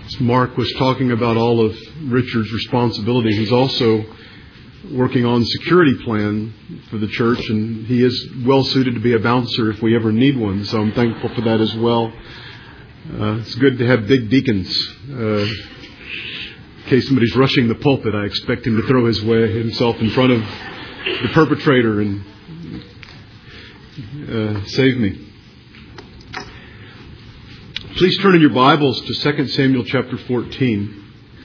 As Mark was talking about all of Richard's responsibility, he's also working on security plan for the church, and he is well suited to be a bouncer if we ever need one. So I'm thankful for that as well. It's good to have big deacons. In case somebody's rushing the pulpit, I expect him to throw himself in front of the perpetrator and save me. Please turn in your Bibles to 2 Samuel chapter 14.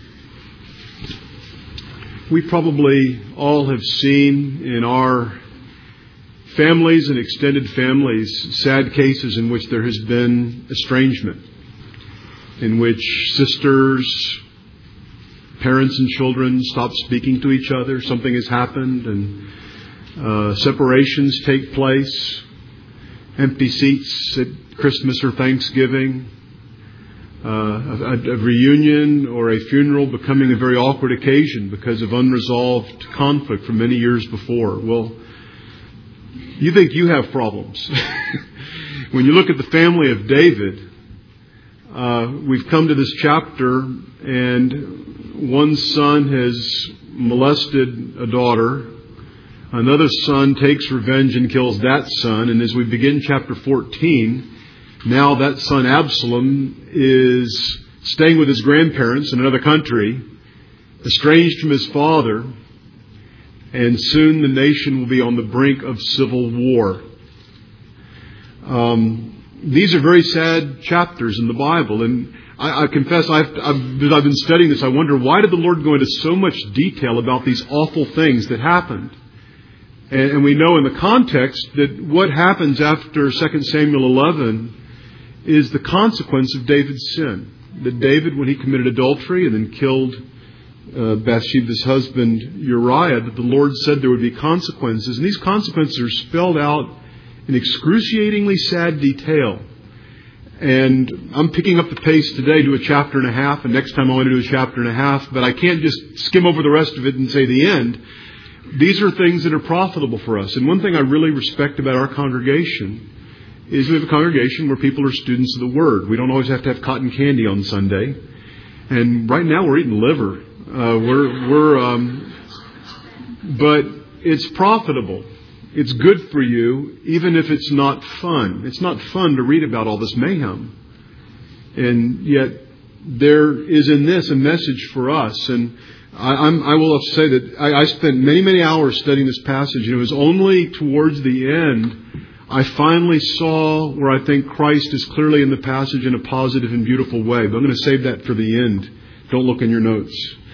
We probably all have seen in our families and extended families sad cases in which there has been estrangement, in which sisters, parents and children stop speaking to each other. Something has happened and separations take place. Empty seats at Christmas or Thanksgiving. A reunion or a funeral becoming a very awkward occasion because of unresolved conflict from many years before. Well, you think you have problems. When you look at the family of David, we've come to this chapter and one son has molested a daughter. Another son takes revenge and kills that son. And as we begin chapter 14, now that son Absalom is staying with his grandparents in another country, estranged from his father, and soon the nation will be on the brink of civil war. These are very sad chapters in the Bible, and I confess, as I've been studying this, I wonder, why did the Lord go into so much detail about these awful things that happened? And we know in the context that what happens after 2 Samuel 11 is the consequence of David's sin. That David, when he committed adultery and then killed Bathsheba's husband Uriah, that the Lord said there would be consequences. And these consequences are spelled out in excruciatingly sad detail. And I'm picking up the pace today to a chapter and a half, and next time I want to do a chapter and a half, but I can't just skim over the rest of it and say the end. These are things that are profitable for us. And one thing I really respect about our congregation is we have a congregation where people are students of the Word. We don't always have to have cotton candy on Sunday. And right now we're eating liver. But it's profitable. It's good for you, even if it's not fun. It's not fun to read about all this mayhem. And yet there is in this a message for us. And I will have to say that I spent many, many hours studying this passage. And it was only towards the end I finally saw where I think Christ is clearly in the passage in a positive and beautiful way. But I'm going to save that for the end. Don't look in your notes.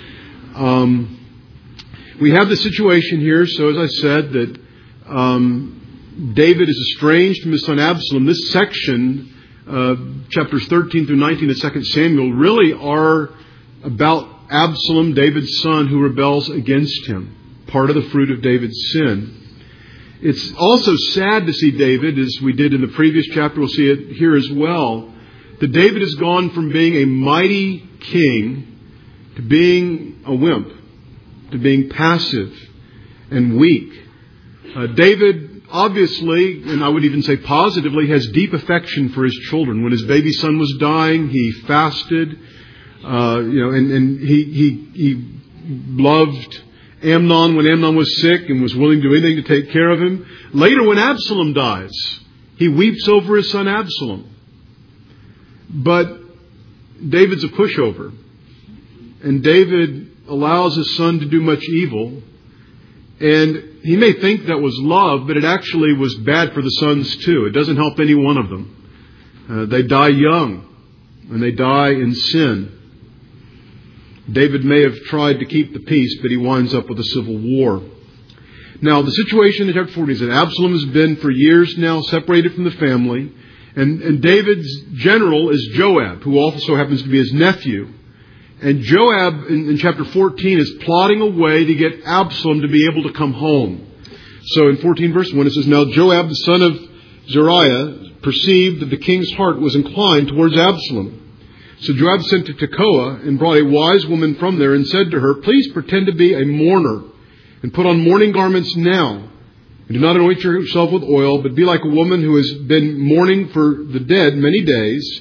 We have the situation here. So as I said, that David is estranged from his son Absalom. This section, chapters 13 through 19 of 2 Samuel, really are about Absalom, David's son, who rebels against him. Part of the fruit of David's sin. It's also sad to see David, as we did in the previous chapter, we'll see it here as well, that David has gone from being a mighty king to being a wimp, to being passive and weak. David, obviously, and I would even say positively, has deep affection for his children. When his baby son was dying, he fasted, and he loved Amnon when Amnon was sick and was willing to do anything to take care of him. Later, when Absalom dies, he weeps over his son Absalom. But David's a pushover. And David allows his son to do much evil. And he may think that was love, but it actually was bad for the sons too. It doesn't help any one of them. They die young, and they die in sin. David may have tried to keep the peace, but he winds up with a civil war. Now, the situation in chapter 40 is that Absalom has been for years now separated from the family. And David's general is Joab, who also happens to be his nephew. And Joab, in chapter 14, is plotting a way to get Absalom to be able to come home. So in 14 verse 1, it says, Now Joab, the son of Zeruiah, perceived that the king's heart was inclined towards Absalom. So Joab sent to Tekoa and brought a wise woman from there and said to her, Please pretend to be a mourner and put on mourning garments now. And do not anoint yourself with oil, but be like a woman who has been mourning for the dead many days.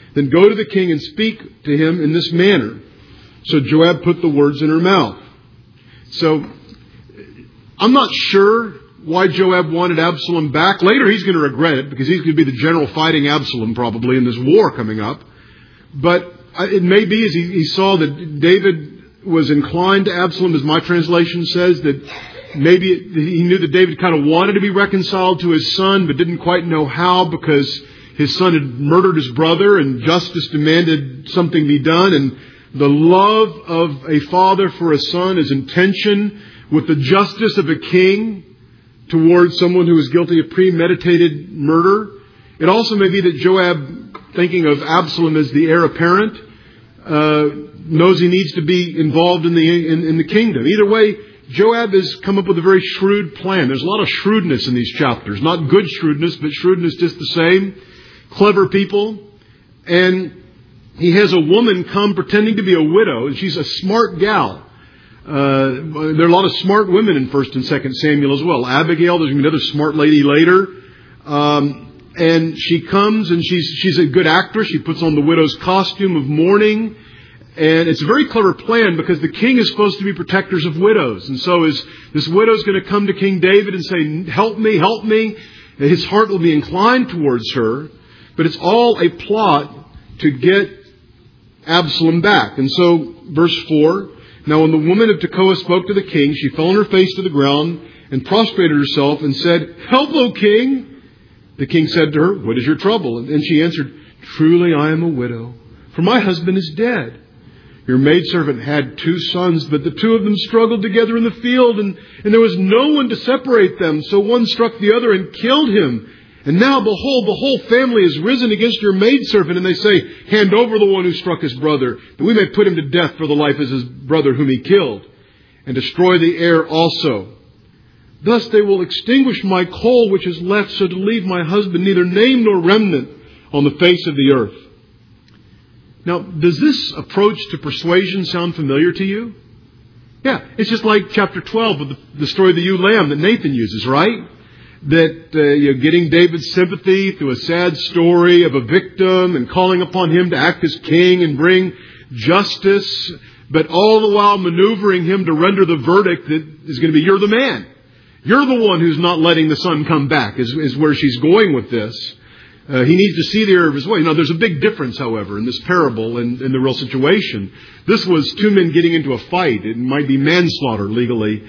Then go to the king and speak to him in this manner. So Joab put the words in her mouth. So I'm not sure why Joab wanted Absalom back. Later he's going to regret it because he's going to be the general fighting Absalom probably in this war coming up. But it may be as he saw that David was inclined to Absalom, as my translation says, that maybe he knew that David kind of wanted to be reconciled to his son, but didn't quite know how because his son had murdered his brother and justice demanded something be done. And the love of a father for a son is in tension with the justice of a king towards someone who is guilty of premeditated murder. It also may be that Joab, thinking of Absalom as the heir apparent, knows he needs to be involved in the kingdom. Either way, Joab has come up with a very shrewd plan. There's a lot of shrewdness in these chapters. Not good shrewdness, but shrewdness just the same. Clever people. And he has a woman come pretending to be a widow, and she's a smart gal. There are a lot of smart women in 1 and 2 Samuel as well. Abigail, there's going to be another smart lady later. And she comes and she's a good actress. She puts on the widow's costume of mourning. And it's a very clever plan because the king is supposed to be protectors of widows. And so is this widow's going to come to King David and say, help me, help me. His heart will be inclined towards her. But it's all a plot to get Absalom back. And so, verse 4, now when the woman of Tekoa spoke to the king, she fell on her face to the ground and prostrated herself and said, help, O king. The king said to her, what is your trouble? And she answered, truly I am a widow, for my husband is dead. Your maidservant had 2 sons, but the 2 of them struggled together in the field, and there was no one to separate them. So one struck the other and killed him. And now, behold, the whole family is risen against your maidservant, and they say, hand over the one who struck his brother, that we may put him to death for the life of his brother whom he killed, and destroy the heir also. Thus they will extinguish my coal which is left, so to leave my husband neither name nor remnant on the face of the earth. Now, does this approach to persuasion sound familiar to you? Yeah, it's just like chapter 12 of the story of the ewe lamb that Nathan uses, right? That getting David's sympathy through a sad story of a victim and calling upon him to act as king and bring justice, but all the while maneuvering him to render the verdict that is going to be, you're the man. You're the one who's not letting the son come back, is where she's going with this. He needs to see the error of his way. Now, there's a big difference, however, in this parable and in the real situation. This was 2 men getting into a fight. It might be manslaughter legally.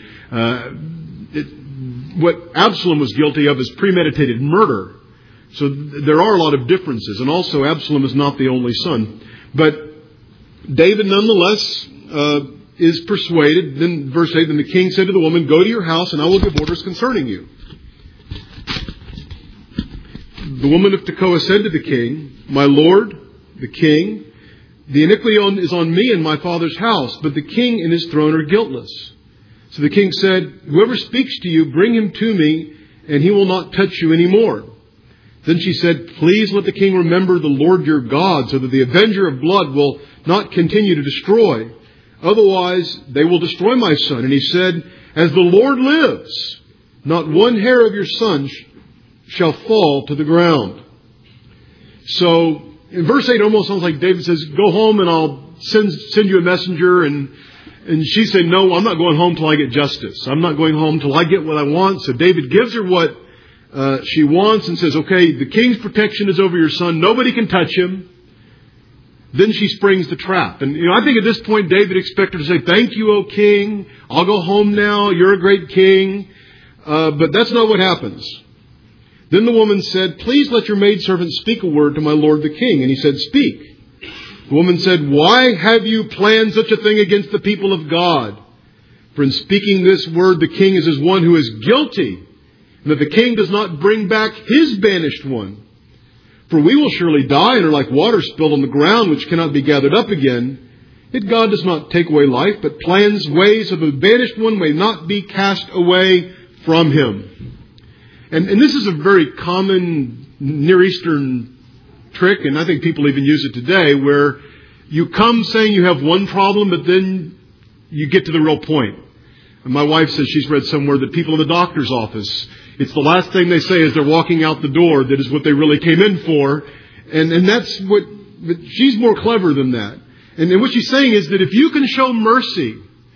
What Absalom was guilty of is premeditated murder. So there are a lot of differences. And also, Absalom is not the only son. But David, nonetheless, is persuaded. Then, verse 8, then the king said to the woman, go to your house, and I will give orders concerning you. The woman of Tekoa said to the king, my lord, the king, the iniquity is on me and my father's house, but the king and his throne are guiltless. So the king said, whoever speaks to you, bring him to me, and he will not touch you anymore. Then she said, please let the king remember the Lord your God, so that the avenger of blood will not continue to destroy. Otherwise, they will destroy my son. And he said, as the Lord lives, not one hair of your son shall fall to the ground. So, in verse 8, it almost sounds like David says, go home and I'll send you a messenger. And she said, no, I'm not going home till I get justice. I'm not going home till I get what I want. So David gives her what she wants and says, okay, the king's protection is over your son. Nobody can touch him. Then she springs the trap. And, I think at this point, David expected her to say, thank you, O king. I'll go home now. You're a great king. But that's not what happens. Then the woman said, please let your maidservant speak a word to my lord the king. And he said, speak. The woman said, why have you planned such a thing against the people of God? For in speaking this word, the king is as one who is guilty, and that the king does not bring back his banished one. For we will surely die and are like water spilled on the ground, which cannot be gathered up again. Yet God does not take away life, but plans ways of a banished one may not be cast away from him. And this is a very common Near Eastern trick, and I think people even use it today, where you come saying you have one problem, but then you get to the real point. And my wife says she's read somewhere that people in the doctor's office, it's the last thing they say as they're walking out the door that is what they really came in for. And that's what but she's more clever than that. And what she's saying is that if you can show mercy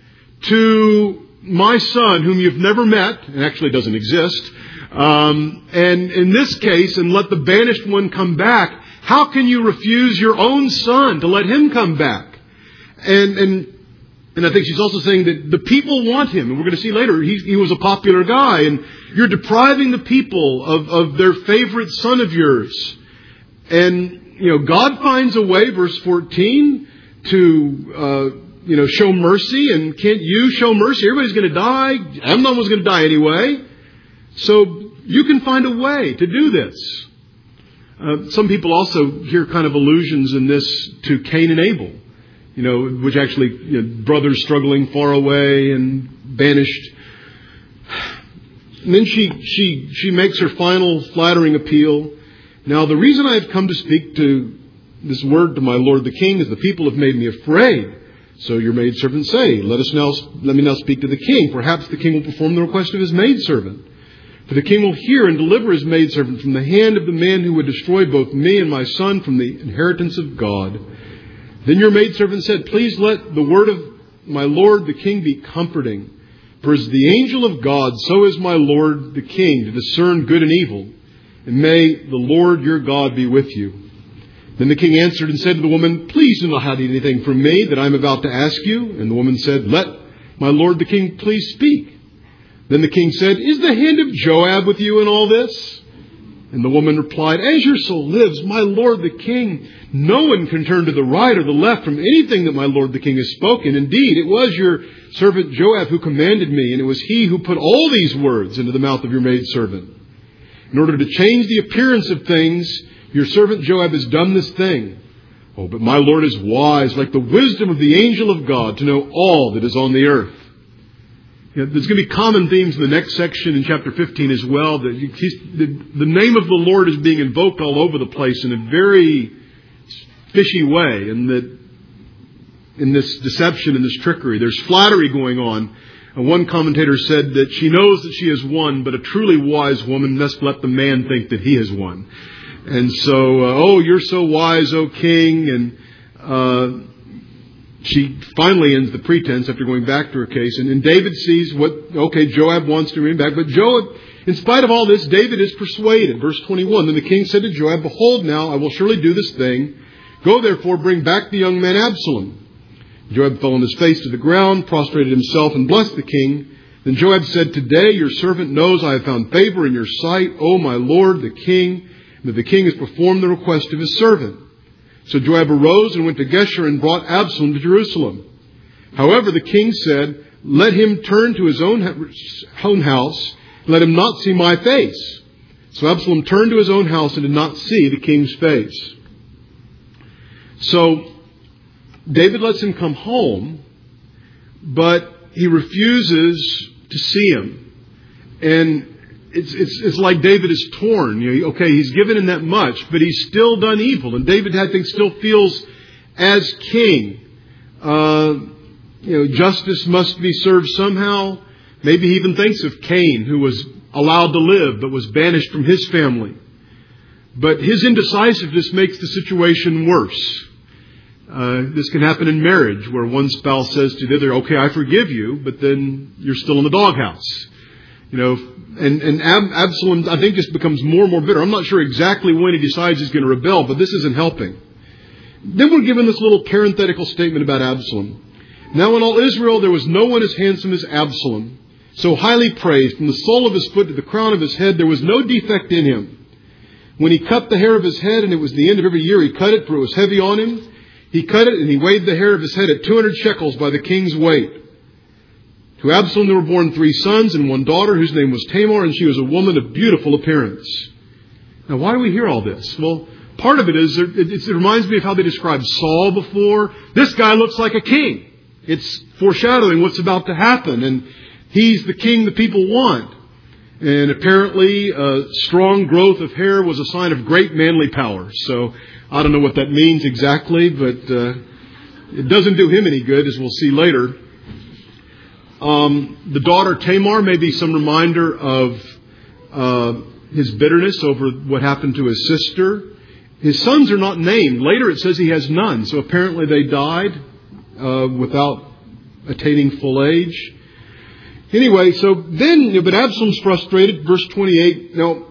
to my son, whom you've never met, and actually doesn't exist, and in this case, and let the banished one come back, how can you refuse your own son to let him come back? And I think she's also saying that the people want him. And we're going to see later, he was a popular guy. And you're depriving the people of their favorite son of yours. And, God finds a way, verse 14, to, show mercy. And can't you show mercy? Everybody's going to die. Amnon was going to die anyway. So you can find a way to do this. Some people also hear kind of allusions in this to Cain and Abel. Which actually, brothers struggling far away and banished. And then she makes her final flattering appeal. Now, the reason I have come to speak to this word to my lord the king is the people have made me afraid. So your maidservant say, let me now speak to the king. Perhaps the king will perform the request of his maidservant. For the king will hear and deliver his maidservant from the hand of the man who would destroy both me and my son from the inheritance of God. Then your maidservant said, please let the word of my lord the king be comforting. For as the angel of God, so is my lord the king to discern good and evil. And may the Lord your God be with you. Then the king answered and said to the woman, please do not hide anything from me that I am about to ask you. And the woman said, let my lord the king please speak. Then the king said, is the hand of Joab with you in all this? And the woman replied, as your soul lives, my lord the king, no one can turn to the right or the left from anything that my lord the king has spoken. Indeed, it was your servant Joab who commanded me, and it was he who put all these words into the mouth of your maidservant. In order to change the appearance of things, your servant Joab has done this thing. Oh, but my lord is wise, like the wisdom of the angel of God, to know all that is on the earth. There's going to be common themes in the next section in chapter 15 as well. That the name of the Lord is being invoked all over the place in a very fishy way. And that in this deception and this trickery, there's flattery going on. And one commentator said that she knows that she has won, but a truly wise woman must let the man think that he has won. And so, you're so wise, O king, and she finally ends the pretense after going back to her case. And David sees Joab wants to bring him back. But Joab, in spite of all this, David is persuaded. Verse 21, then the king said to Joab, behold now, I will surely do this thing. Go therefore, bring back the young man Absalom. Joab fell on his face to the ground, prostrated himself, and blessed the king. Then Joab said, today your servant knows I have found favor in your sight, O my lord the king, and that the king has performed the request of his servant. So Joab arose and went to Geshur and brought Absalom to Jerusalem. However, the king said, let him turn to his own house, and let him not see my face. So Absalom turned to his own house and did not see the king's face. So David lets him come home, but he refuses to see him. And it's like David is torn. He's given him that much, but he's still done evil. And David, I think, still feels as king. Justice must be served somehow. Maybe he even thinks of Cain, who was allowed to live, but was banished from his family. But his indecisiveness makes the situation worse. This can happen in marriage, where one spouse says to the other, okay, I forgive you, but then you're still in the doghouse. And Absalom, I think, just becomes more and more bitter. I'm not sure exactly when he decides he's going to rebel, but this isn't helping. Then we're given this little parenthetical statement about Absalom. Now in all Israel there was no one as handsome as Absalom, so highly praised. From the sole of his foot to the crown of his head there was no defect in him. When he cut the hair of his head, and it was the end of every year he cut it, for it was heavy on him, he cut it and he weighed the hair of his head at 200 shekels by the king's weight. To Absalom there were born 3 sons and 1 daughter, whose name was Tamar, and she was a woman of beautiful appearance. Now, why do we hear all this? Well, part of it is, it reminds me of how they described Saul before. This guy looks like a king. It's foreshadowing what's about to happen, and he's the king the people want. And apparently, strong growth of hair was a sign of great manly power. So, I don't know what that means exactly, but it doesn't do him any good, as we'll see later. The daughter Tamar may be some reminder of his bitterness over what happened to his sister. His sons are not named. Later it says he has none. So apparently they died without attaining full age. Anyway, so then, but Absalom's frustrated. Verse 28. Now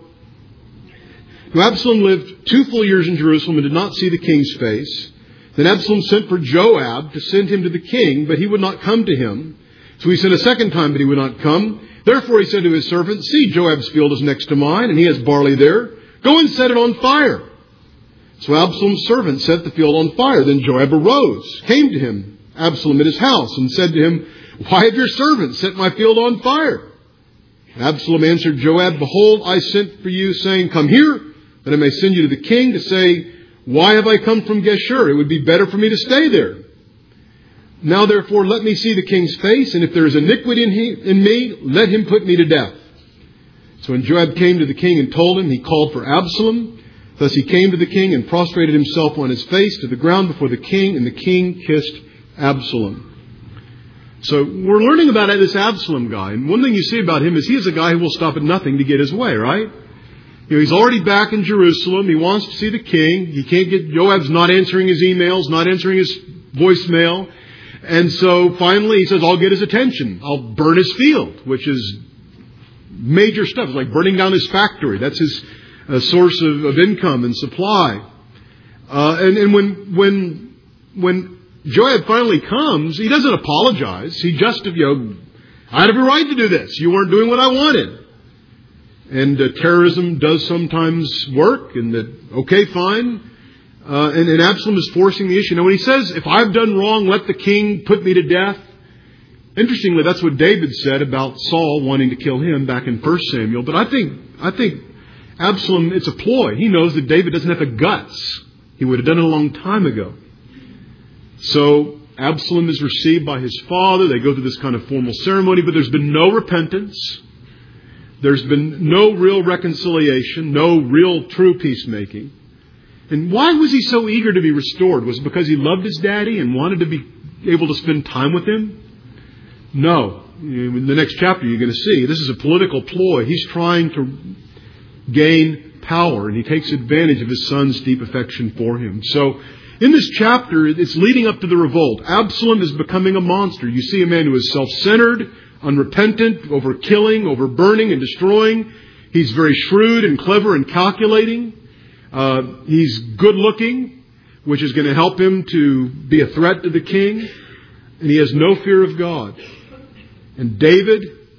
Absalom lived 2 full years in Jerusalem and did not see the king's face. Then Absalom sent for Joab to send him to the king, but he would not come to him. So he sent a second time, but he would not come. Therefore he said to his servant, "See, Joab's field is next to mine, and he has barley there. Go and set it on fire." So Absalom's servant set the field on fire. Then Joab arose, came to him, Absalom, at his house, and said to him, "Why have your servant set my field on fire?" Absalom answered Joab, "Behold, I sent for you, saying, 'Come here, that I may send you to the king to say, why have I come from Geshur? It would be better for me to stay there. Now therefore let me see the king's face, and if there is iniquity in me, let him put me to death.' So when Joab came to the king and told him, he called for Absalom. Thus he came to the king and prostrated himself on his face to the ground before the king, and the king kissed Absalom." So we're learning about this Absalom guy. And one thing you see about him is he is a guy who will stop at nothing to get his way, right? He's already back in Jerusalem. He wants to see the king. He can't get, Joab's not answering his emails, not answering his voicemail. And so finally he says, "I'll get his attention. I'll burn his field," which is major stuff. It's like burning down his factory. That's his source of income and supply. And when Joab finally comes, he doesn't apologize. He just, "I had every right to do this. You weren't doing what I wanted." And terrorism does sometimes work, and that, okay, fine. And Absalom is forcing the issue. Now when he says, "If I've done wrong, let the king put me to death," interestingly, that's what David said about Saul wanting to kill him back in 1 Samuel. But I think Absalom, it's a ploy. He knows that David doesn't have the guts. He would have done it a long time ago. So Absalom is received by his father. They go through this kind of formal ceremony, but there's been no repentance. There's been no real reconciliation, no real true peacemaking. And why was he so eager to be restored? Was it because he loved his daddy and wanted to be able to spend time with him? No. In the next chapter you're going to see, this is a political ploy. He's trying to gain power, and he takes advantage of his son's deep affection for him. So in this chapter, it's leading up to the revolt. Absalom is becoming a monster. You see a man who is self-centered, unrepentant, over killing, over burning and destroying. He's very shrewd and clever and calculating. He's good looking, which is going to help him to be a threat to the king. And he has no fear of God. And David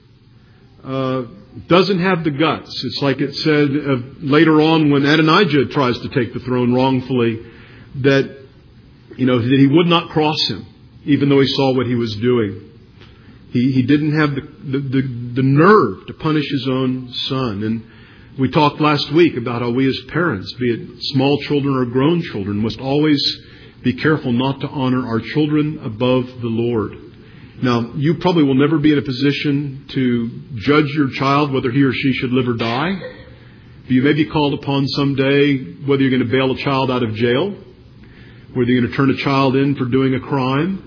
doesn't have the guts. It's like it said later on when Adonijah tries to take the throne wrongfully, that he would not cross him, even though he saw what he was doing. He didn't have the nerve to punish his own son. And we talked last week about how we as parents, be it small children or grown children, must always be careful not to honor our children above the Lord. Now, you probably will never be in a position to judge your child whether he or she should live or die. But you may be called upon someday whether you're going to bail a child out of jail, whether you're going to turn a child in for doing a crime.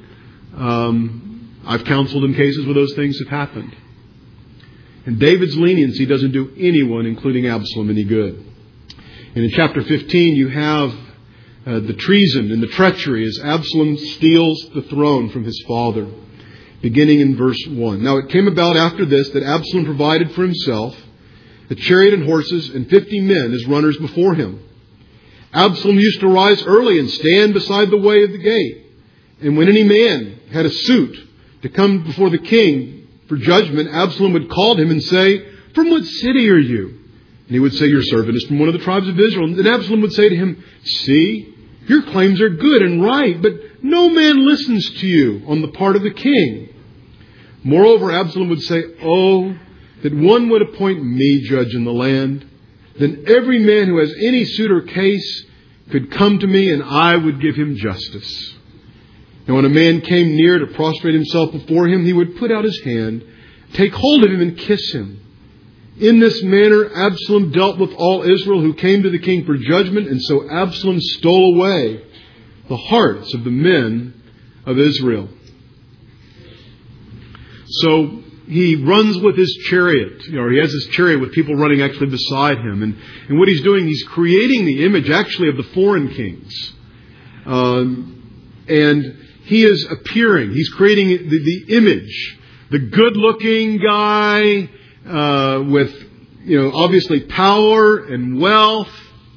I've counseled in cases where those things have happened. And David's leniency doesn't do anyone, including Absalom, any good. And in chapter 15, you have the treason and the treachery as Absalom steals the throne from his father, beginning in verse 1. Now it came about after this that Absalom provided for himself a chariot and horses and 50 men as runners before him. Absalom used to rise early and stand beside the way of the gate. And when any man had a suit to come before the king for judgment, Absalom would call him and say, "From what city are you?" And he would say, "Your servant is from one of the tribes of Israel." And Absalom would say to him, "See, your claims are good and right, but no man listens to you on the part of the king." Moreover, Absalom would say, "Oh, that one would appoint me judge in the land. Then every man who has any suit or case could come to me, and I would give him justice." And when a man came near to prostrate himself before him, he would put out his hand, take hold of him, and kiss him. In this manner, Absalom dealt with all Israel who came to the king for judgment, and so Absalom stole away the hearts of the men of Israel. So he runs with his chariot, or he has his chariot with people running actually beside him. And what he's doing, he's creating the image actually of the foreign kings. And he is appearing. He's creating the image. The good-looking guy with, obviously power and wealth.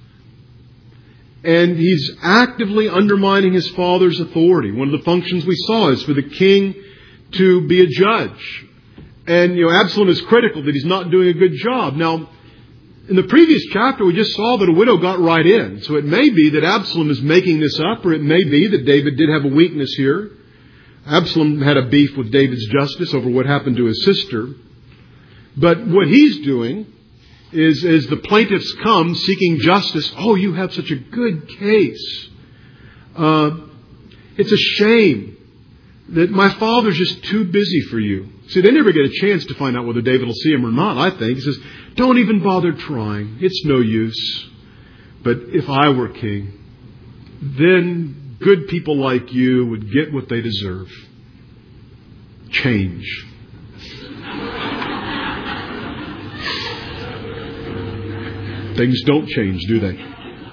And he's actively undermining his father's authority. One of the functions we saw is for the king to be a judge. And, Absalom is critical that he's not doing a good job. Now, in the previous chapter, we just saw that a widow got right in. So it may be that Absalom is making this up, or it may be that David did have a weakness here. Absalom had a beef with David's justice over what happened to his sister. But what he's doing is, as the plaintiffs come seeking justice, oh, you have such a good case. It's a shame that my father's just too busy for you. See, they never get a chance to find out whether David will see him or not, I think. He says, don't even bother trying. It's no use. But if I were king, then good people like you would get what they deserve. Change. Things don't change, do they?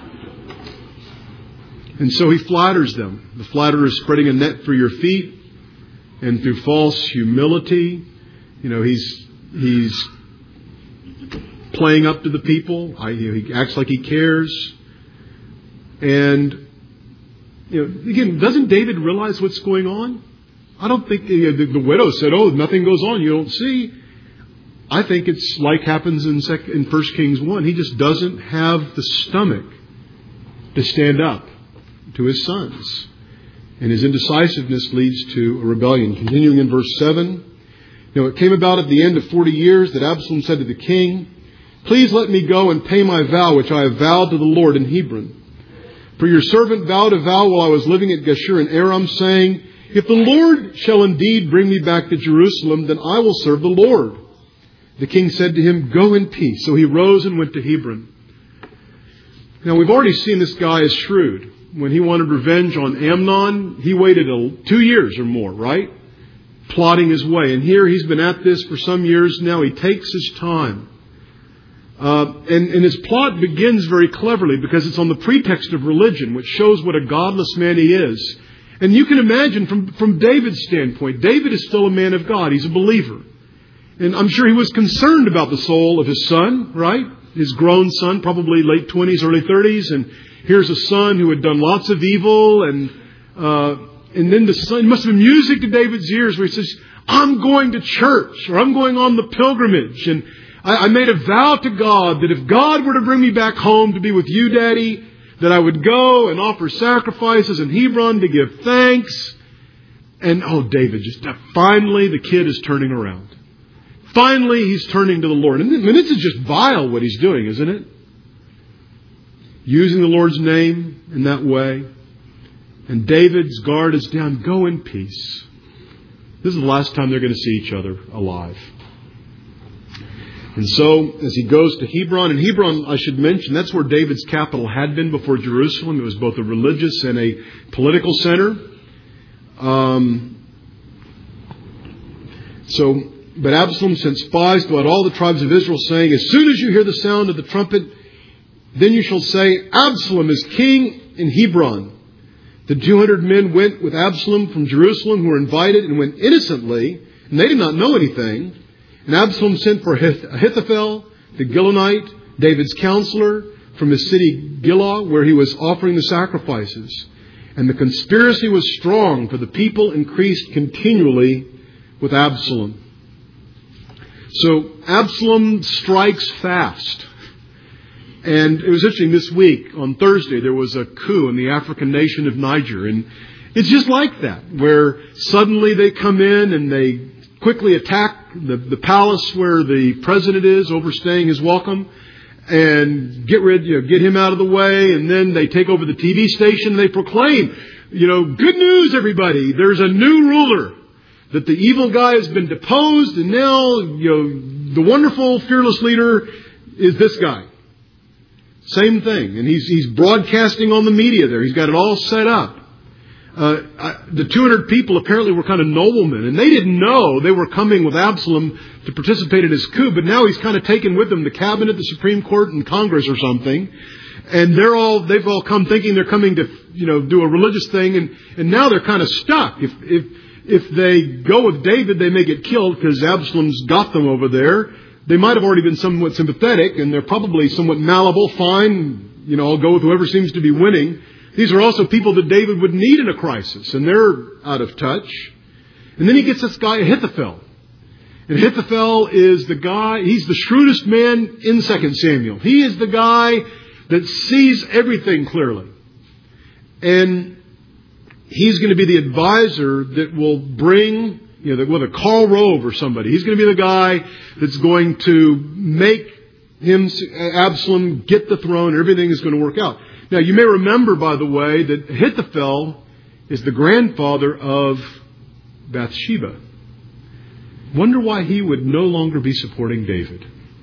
And so he flatters them. The flatterer is spreading a net for your feet. And through false humility, he's playing up to the people. He acts like he cares. And, again, doesn't David realize what's going on? I don't think the widow said, oh, nothing goes on, you don't see. I think it's like happens in 1 Kings 1. He just doesn't have the stomach to stand up to his sons. And his indecisiveness leads to a rebellion. Continuing in verse 7. It came about at the end of 40 years that Absalom said to the king, please let me go and pay my vow, which I have vowed to the Lord in Hebron. For your servant vowed a vow while I was living at Geshur in Aram, saying, if the Lord shall indeed bring me back to Jerusalem, then I will serve the Lord. The king said to him, go in peace. So he rose and went to Hebron. Now, we've already seen this guy is shrewd. When he wanted revenge on Amnon, he waited 2 years or more, right? Plotting his way. And here he's been at this for some years now. He takes his time. And his plot begins very cleverly because it's on the pretext of religion, which shows what a godless man he is. And you can imagine from David's standpoint, David is still a man of God. He's a believer. And I'm sure he was concerned about the soul of his son, right? His grown son, probably late 20s, early 30s. And here's a son who had done lots of evil. And then the son, it must have been music to David's ears where he says, I'm going to church, or I'm going on the pilgrimage. And I made a vow to God that if God were to bring me back home to be with you, Daddy, that I would go and offer sacrifices in Hebron to give thanks. And David, finally the kid is turning around. Finally, he's turning to the Lord. And this is just vile what he's doing, isn't it? Using the Lord's name in that way. And David's guard is down. Go in peace. This is the last time they're going to see each other alive. And so, as he goes to Hebron, and Hebron, I should mention, that's where David's capital had been before Jerusalem. It was both a religious and a political center. But Absalom sent spies throughout all the tribes of Israel, saying, as soon as you hear the sound of the trumpet, then you shall say, Absalom is king in Hebron. The 200 men went with Absalom from Jerusalem who were invited and went innocently, and they did not know anything. And Absalom sent for Ahithophel, the Gilonite, David's counselor, from his city Gilah, where he was offering the sacrifices. And the conspiracy was strong, for the people increased continually with Absalom. So Absalom strikes fast. And it was interesting, this week, on Thursday, there was a coup in the African nation of Niger. And it's just like that, where suddenly they come in and they quickly attack the palace where the president is, overstaying his welcome, and get him out of the way. And then they take over the TV station and they proclaim, good news, everybody. There's a new ruler. That the evil guy has been deposed, and now, the wonderful, fearless leader is this guy. Same thing. And he's broadcasting on the media there. He's got it all set up. The 200 people apparently were kind of noblemen, and they didn't know they were coming with Absalom to participate in his coup, but now he's kind of taken with them the cabinet, the Supreme Court, and Congress or something. And they've all come thinking they're coming to, do a religious thing, and now they're kind of stuck. If they go with David, they may get killed because Absalom's got them over there. They might have already been somewhat sympathetic, and they're probably somewhat malleable. Fine, I'll go with whoever seems to be winning. These are also people that David would need in a crisis, and they're out of touch. And then he gets this guy, Ahithophel. And Ahithophel is the guy, he's the shrewdest man in 2 Samuel. He is the guy that sees everything clearly. And he's going to be the advisor that will bring, whether Karl Rove or somebody, he's going to be the guy that's going to make Absalom get the throne. Everything is going to work out. Now, you may remember, by the way, that Ahithophel is the grandfather of Bathsheba. Wonder why he would no longer be supporting David.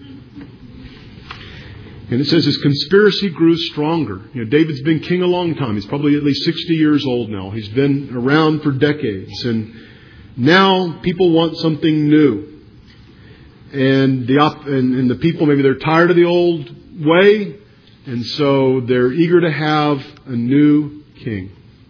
And it says his conspiracy grew stronger. David's been king a long time. He's probably at least 60 years old now. He's been around for decades. And now people want something new. And the people, maybe they're tired of the old way. And so they're eager to have a new king.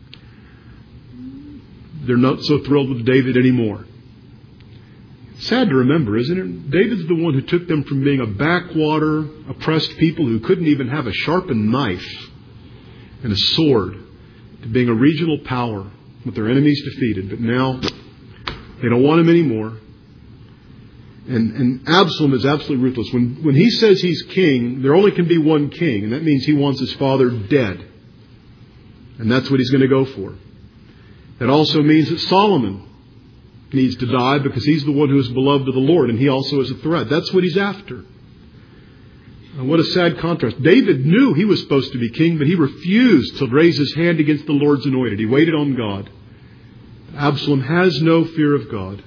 They're not so thrilled with David anymore. Sad to remember, isn't it? David's the one who took them from being a backwater, oppressed people who couldn't even have a sharpened knife and a sword to being a regional power with their enemies defeated. But now they don't want him anymore. And Absalom is absolutely ruthless. When he says he's king, there only can be one king, and that means he wants his father dead. And that's what he's going to go for. That also means that Solomon needs to die because he's the one who is beloved of the Lord, and he also is a threat. That's what he's after. And what a sad contrast. David knew he was supposed to be king, but he refused to raise his hand against the Lord's anointed. He waited on God. Absalom has no fear of God.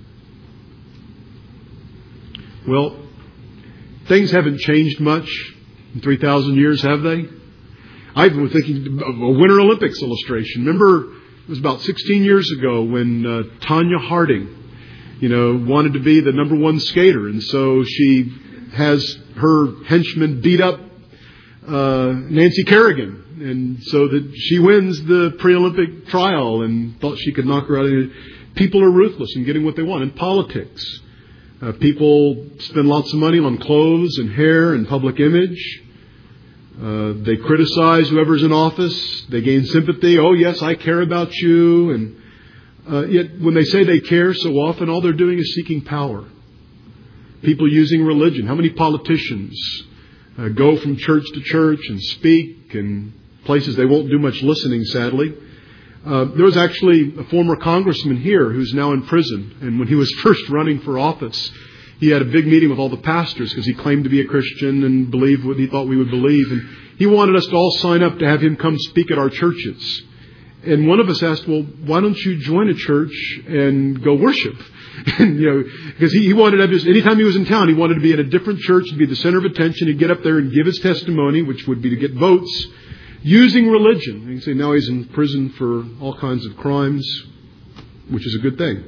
Well, things haven't changed much in 3,000 years, have they? I've been thinking of a Winter Olympics illustration. Remember, it was about 16 years ago when Tanya Harding, wanted to be the number one skater. And so she has her henchman beat up Nancy Kerrigan. And so that she wins the pre-Olympic trial and thought she could knock her out. People are ruthless in getting what they want. In politics, people spend lots of money on clothes and hair and public image. They criticize whoever's in office. They gain sympathy. Oh, yes, I care about you. And yet when they say they care so often, all they're doing is seeking power. People using religion. How many politicians go from church to church and speak in places they won't do much listening, sadly? There was actually a former congressman here who's now in prison. And when he was first running for office, he had a big meeting with all the pastors because he claimed to be a Christian and believed what he thought we would believe. And he wanted us to all sign up to have him come speak at our churches. And one of us asked, well, why don't you join a church and go worship? And, because he wanted to just, anytime he was in town, he wanted to be in a different church and be the center of attention. He'd get up there and give his testimony, which would be to get votes, using religion. And you say now he's in prison for all kinds of crimes, which is a good thing.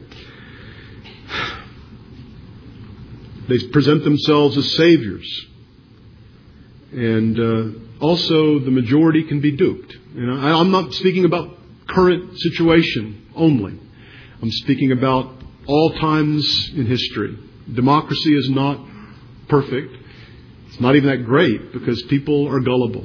They present themselves as saviors. And also the majority can be duped. I'm not speaking about current situation only. I'm speaking about all times in history. Democracy is not perfect. It's not even that great because people are gullible.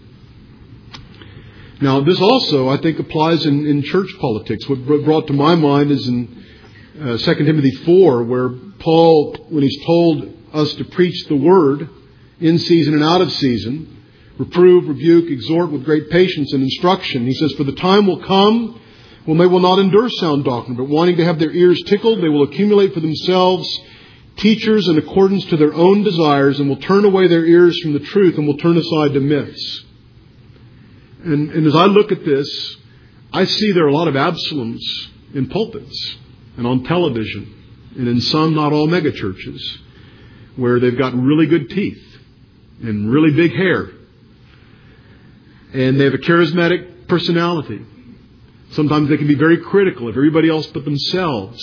Now, this also, I think, applies in church politics. What brought to my mind is in 2 Timothy 4, where Paul, when he's told us to preach the word in season and out of season, reprove, rebuke, exhort with great patience and instruction. He says, for the time will come when they will not endure sound doctrine, but wanting to have their ears tickled, they will accumulate for themselves teachers in accordance to their own desires, and will turn away their ears from the truth and will turn aside to myths. And as I look at this, I see there are a lot of Absaloms in pulpits and on television and in some, not all, mega churches where they've got really good teeth and really big hair. And they have a charismatic personality. Sometimes they can be very critical of everybody else but themselves.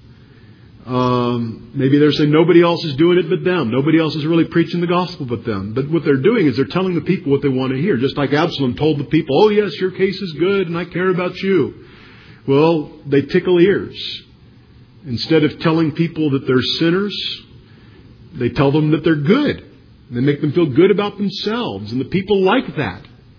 Maybe they're saying nobody else is doing it but them. Nobody else is really preaching the gospel but them. But what they're doing is they're telling the people what they want to hear. Just like Absalom told the people, oh yes, your case is good and I care about you. Well, they tickle ears. Instead of telling people that they're sinners, they tell them that they're good. They make them feel good about themselves. And the people like that.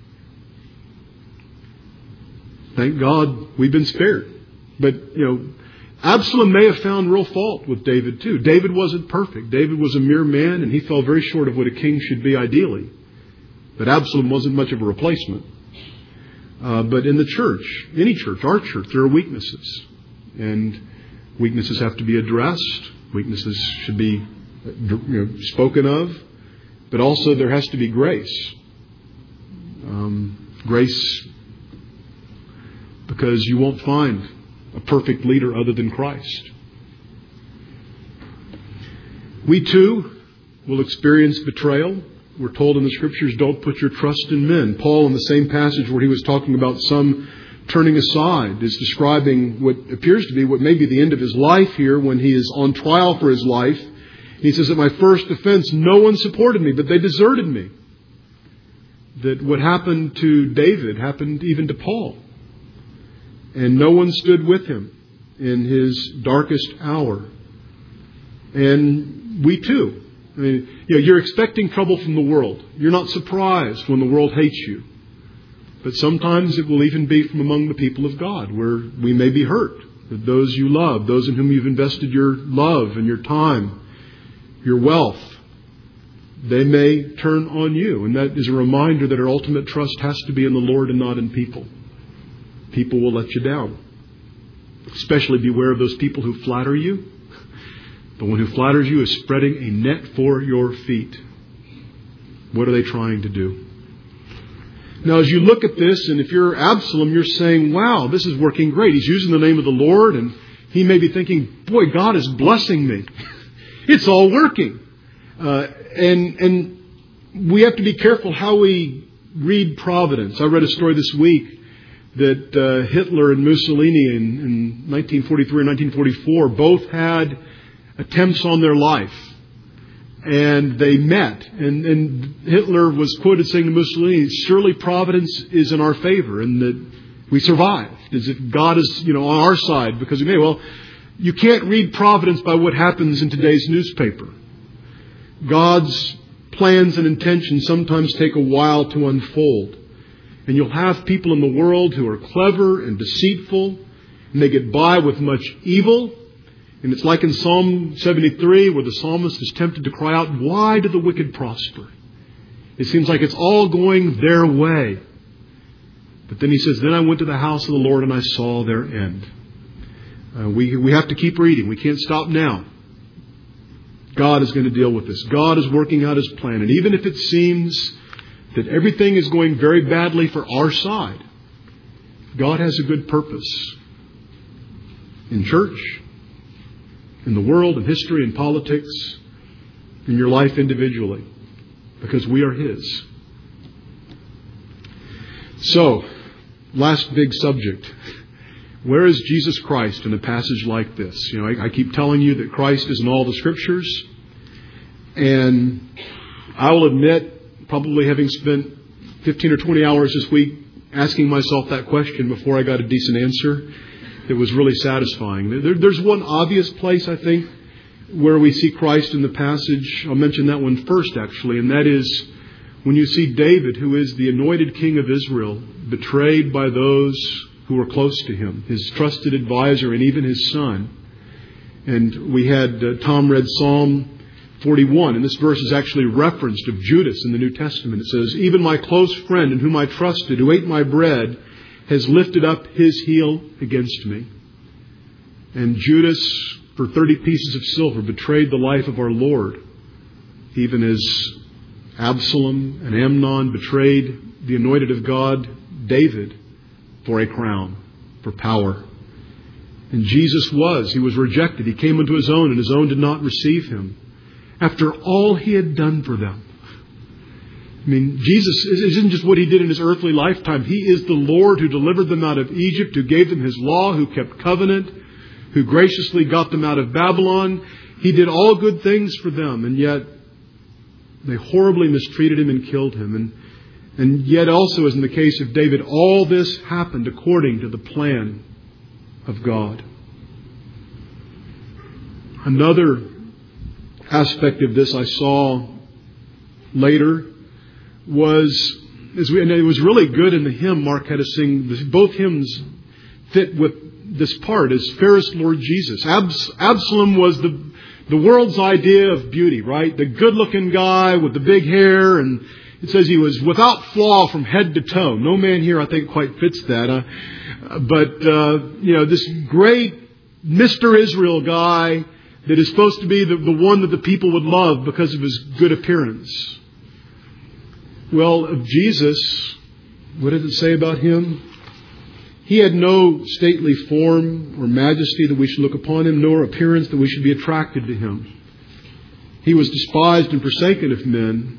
Thank God we've been spared. But, Absalom may have found real fault with David too. David wasn't perfect. David was a mere man and he fell very short of what a king should be ideally. But Absalom wasn't much of a replacement. But in the church, any church, our church, there are weaknesses. And weaknesses have to be addressed. Weaknesses should be spoken of. But also there has to be grace. Grace because you won't find a perfect leader other than Christ. We too will experience betrayal. We're told in the Scriptures, don't put your trust in men. Paul, in the same passage where he was talking about some turning aside, is describing what appears to be what may be the end of his life here when he is on trial for his life. He says, at my first offense, no one supported me, but they deserted me. That what happened to David happened even to Paul. And no one stood with him in his darkest hour. And we too. I mean, you're expecting trouble from the world. You're not surprised when the world hates you. But sometimes it will even be from among the people of God, where we may be hurt. That those you love, those in whom you've invested your love and your time, your wealth, they may turn on you. And that is a reminder that our ultimate trust has to be in the Lord and not in people. People will let you down. Especially beware of those people who flatter you. The one who flatters you is spreading a net for your feet. What are they trying to do? Now, as you look at this, and if you're Absalom, you're saying, wow, this is working great. He's using the name of the Lord, and he may be thinking, boy, God is blessing me. It's all working. And we have to be careful how we read providence. I read a story this week that Hitler and Mussolini in 1943 and 1944 both had attempts on their life. And they met. And Hitler was quoted saying to Mussolini, surely providence is in our favor and that we survived. As if God is, on our side because we may. Well, you can't read providence by what happens in today's newspaper. God's plans and intentions sometimes take a while to unfold. And you'll have people in the world who are clever and deceitful, and they get by with much evil. And it's like in Psalm 73 where the psalmist is tempted to cry out, why do the wicked prosper? It seems like it's all going their way. But then he says, then I went to the house of the Lord and I saw their end. We have to keep reading. We can't stop now. God is going to deal with this. God is working out His plan. And even if it seems that everything is going very badly for our side, God has a good purpose in church, in the world, in history, in politics, in your life individually, because we are His. So, last big subject. Where is Jesus Christ in a passage like this? I keep telling you that Christ is in all the Scriptures. And I will admit, probably having spent 15 or 20 hours this week asking myself that question before I got a decent answer, that was really satisfying. There's one obvious place, I think, where we see Christ in the passage. I'll mention that one first, actually, and that is when you see David, who is the anointed king of Israel, betrayed by those who were close to him, his trusted advisor and even his son. And we had Tom read Psalm 41, and this verse is actually referenced of Judas in the New Testament. It says, even my close friend in whom I trusted, who ate my bread, has lifted up his heel against me. And Judas, for 30 pieces of silver, betrayed the life of our Lord, even as Absalom and Amnon betrayed the anointed of God, David, for a crown, for power. And Jesus he was rejected. He came unto His own, and His own did not receive Him. After all He had done for them. I mean, Jesus isn't just what He did in His earthly lifetime. He is the Lord who delivered them out of Egypt, who gave them His law, who kept covenant, who graciously got them out of Babylon. He did all good things for them, and yet they horribly mistreated Him and killed Him. And yet also, as in the case of David, all this happened according to the plan of God. Another aspect of this I saw later was, and it was really good in the hymn Mark had us sing. Both hymns fit with this part, as fairest Lord Jesus. Absalom was the world's idea of beauty, right? The good-looking guy with the big hair, and it says he was without flaw from head to toe. No man here, I think, quite fits that. But this great Mr. Israel guy that is supposed to be the one that the people would love because of his good appearance. Well, of Jesus, what did it say about Him? He had no stately form or majesty that we should look upon Him, nor appearance that we should be attracted to Him. He was despised and forsaken of men.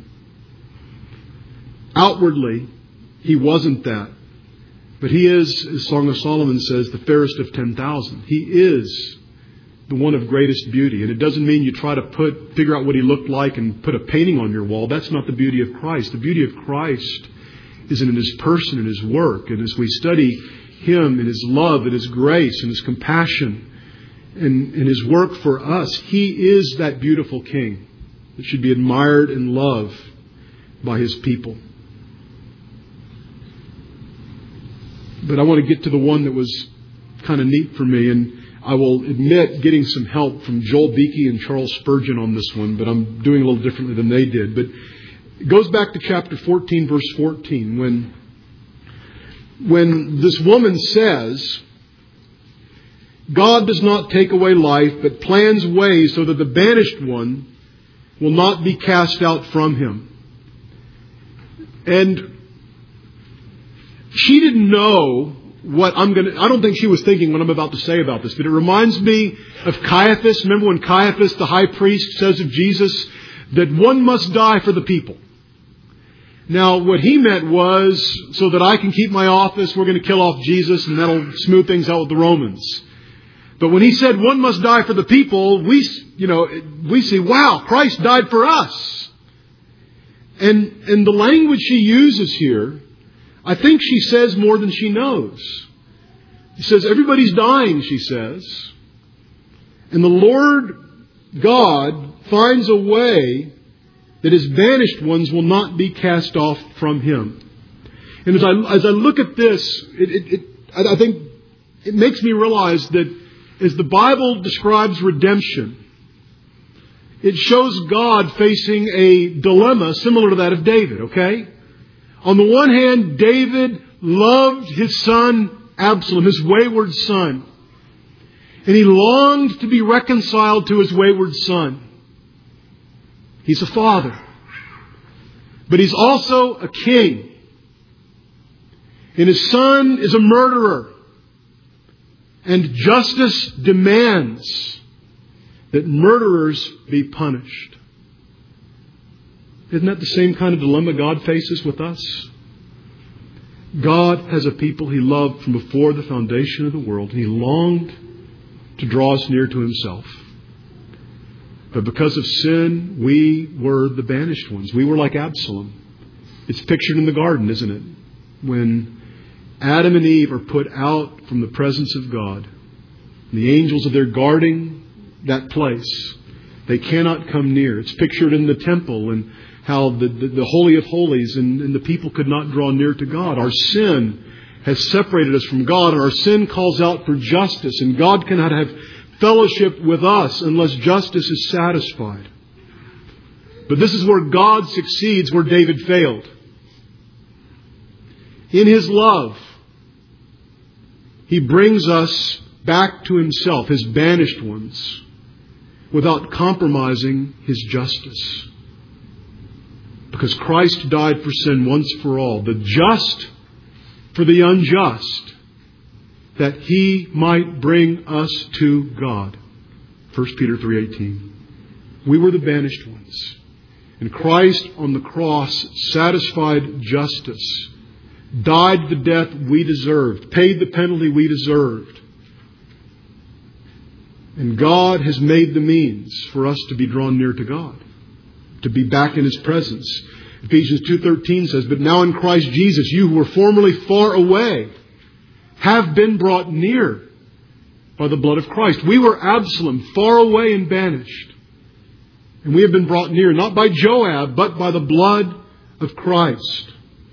Outwardly, He wasn't that. But He is, as Song of Solomon says, the fairest of 10,000. He is the one of greatest beauty. And it doesn't mean you try to figure out what He looked like and put a painting on your wall. That's not the beauty of Christ. The beauty of Christ is in His person and His work. And as we study Him and His love and His grace and His compassion and His work for us, He is that beautiful King that should be admired and loved by His people. But I want to get to the one that was kind of neat for me, and I will admit getting some help from Joel Beakey and Charles Spurgeon on this one, but I'm doing a little differently than they did. But it goes back to chapter 14, verse 14, when this woman says, God does not take away life, but plans ways so that the banished one will not be cast out from Him. And she didn't know what I don't think she was thinking what I'm about to say about this, but it reminds me of Caiaphas. Remember when Caiaphas, the high priest, says of Jesus that one must die for the people. Now, what he meant was, so that I can keep my office, we're going to kill off Jesus, and that'll smooth things out with the Romans. But when he said one must die for the people, we see, wow, Christ died for us. And the language she uses here, I think she says more than she knows. She says, everybody's dying, she says. And the Lord God finds a way that His banished ones will not be cast off from Him. And as I look at this, I think it makes me realize that as the Bible describes redemption, it shows God facing a dilemma similar to that of David, okay? On the one hand, David loved his son Absalom, his wayward son. And he longed to be reconciled to his wayward son. He's a father. But he's also a king. And his son is a murderer. And justice demands that murderers be punished. Isn't that the same kind of dilemma God faces with us? God has a people He loved from before the foundation of the world, and He longed to draw us near to Himself. But because of sin, we were the banished ones. We were like Absalom. It's pictured in the garden, isn't it? When Adam and Eve are put out from the presence of God, and the angels are there guarding that place. They cannot come near. It's pictured in the temple and how the Holy of Holies and the people could not draw near to God. Our sin has separated us from God, and our sin calls out for justice, and God cannot have fellowship with us unless justice is satisfied. But this is where God succeeds where David failed. In His love, He brings us back to Himself, His banished ones, without compromising His justice. Because Christ died for sin once for all, the just for the unjust, that He might bring us to God. 1 Peter 3:18. We were the banished ones. And Christ on the cross satisfied justice, died the death we deserved, paid the penalty we deserved. And God has made the means for us to be drawn near to God, to be back in His presence. Ephesians 2:13 says, "But now in Christ Jesus, you who were formerly far away have been brought near by the blood of Christ." We were Absalom, far away and banished. And we have been brought near, not by Joab, but by the blood of Christ.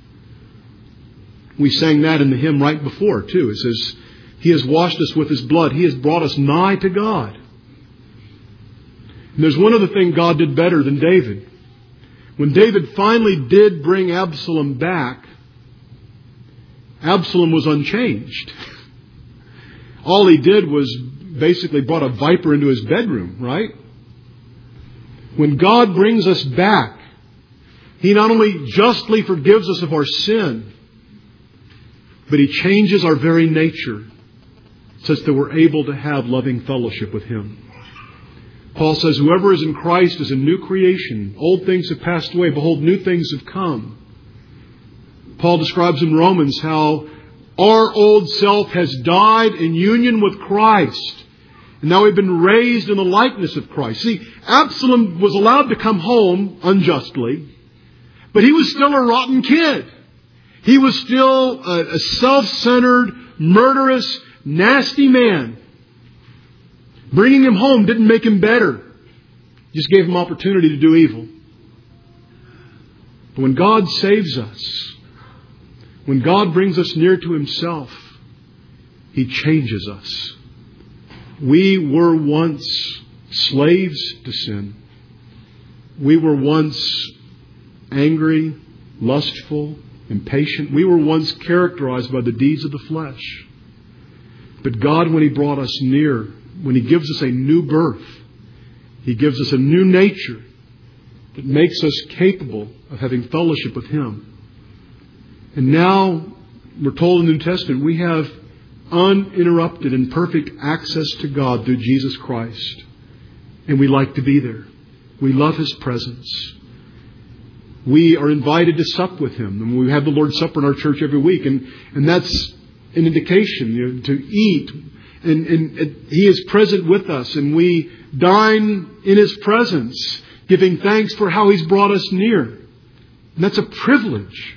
We sang that in the hymn right before, too. It says, He has washed us with His blood. He has brought us nigh to God. And there's one other thing God did better than David. When David finally did bring Absalom back, Absalom was unchanged. All he did was basically brought a viper into his bedroom, right? When God brings us back, He not only justly forgives us of our sin, but He changes our very nature such that we're able to have loving fellowship with Him. Paul says, "Whoever is in Christ is a new creation. Old things have passed away. Behold, new things have come." Paul describes in Romans how our old self has died in union with Christ. And now we've been raised in the likeness of Christ. See, Absalom was allowed to come home unjustly, but he was still a rotten kid. He was still a self-centered, murderous, nasty man. Bringing him home didn't make him better. Just gave him opportunity to do evil. But when God saves us, when God brings us near to Himself, He changes us. We were once slaves to sin. We were once angry, lustful, impatient. We were once characterized by the deeds of the flesh. But God, when He brought us near, when He gives us a new birth, He gives us a new nature that makes us capable of having fellowship with Him. And now, we're told in the New Testament, we have uninterrupted and perfect access to God through Jesus Christ. And we like to be there. We love His presence. We are invited to sup with Him. And we have the Lord's Supper in our church every week. And that's an indication, to eat. And He is present with us. And we dine in His presence, giving thanks for how He's brought us near. And that's a privilege.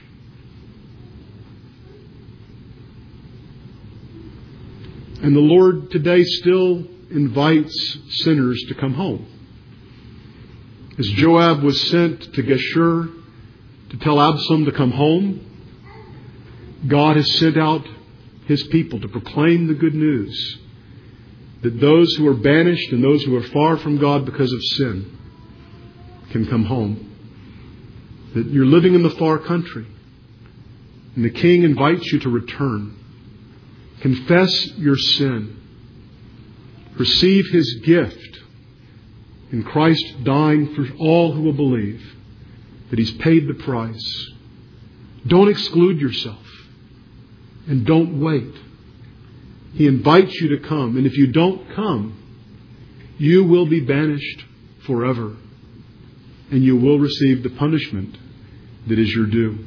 And the Lord today still invites sinners to come home. As Joab was sent to Geshur to tell Absalom to come home, God has sent out His people to proclaim the good news that those who are banished and those who are far from God because of sin can come home. That you're living in the far country and the King invites you to return. Confess your sin. Receive His gift in Christ dying for all who will believe that He's paid the price. Don't exclude yourself. And don't wait. He invites you to come. And if you don't come, you will be banished forever. And you will receive the punishment that is your due.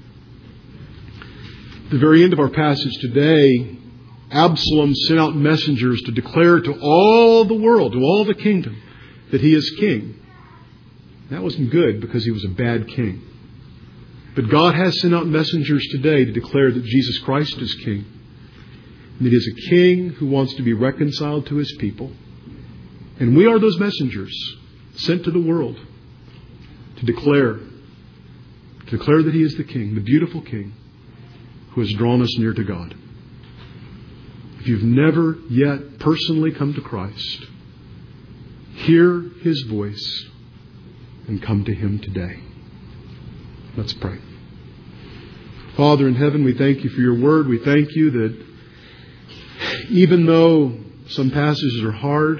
At the very end of our passage today, Absalom sent out messengers to declare to all the world, to all the kingdom, that he is king. That wasn't good because he was a bad king. But God has sent out messengers today to declare that Jesus Christ is king. And that He is a king who wants to be reconciled to His people. And we are those messengers sent to the world to declare that He is the king, the beautiful king who has drawn us near to God. If you've never yet personally come to Christ, hear His voice and come to Him today. Let's pray. Father in heaven, we thank You for Your word. We thank You that even though some passages are hard,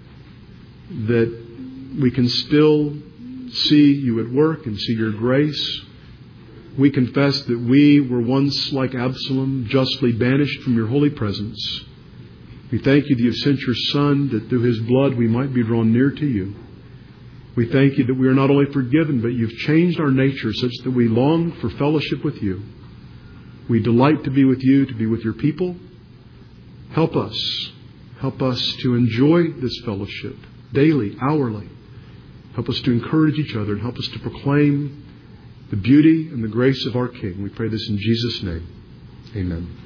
that we can still see You at work and see Your grace. We confess that we were once like Absalom, justly banished from Your holy presence. We thank You that You've sent Your Son, that through His blood we might be drawn near to You. We thank you that we are not only forgiven, but you've changed our nature such that we long for fellowship with you. We delight to be with you, to be with your people. Help us. Help us to enjoy this fellowship daily, hourly. Help us to encourage each other and help us to proclaim the beauty and the grace of our King. We pray this in Jesus' name. Amen.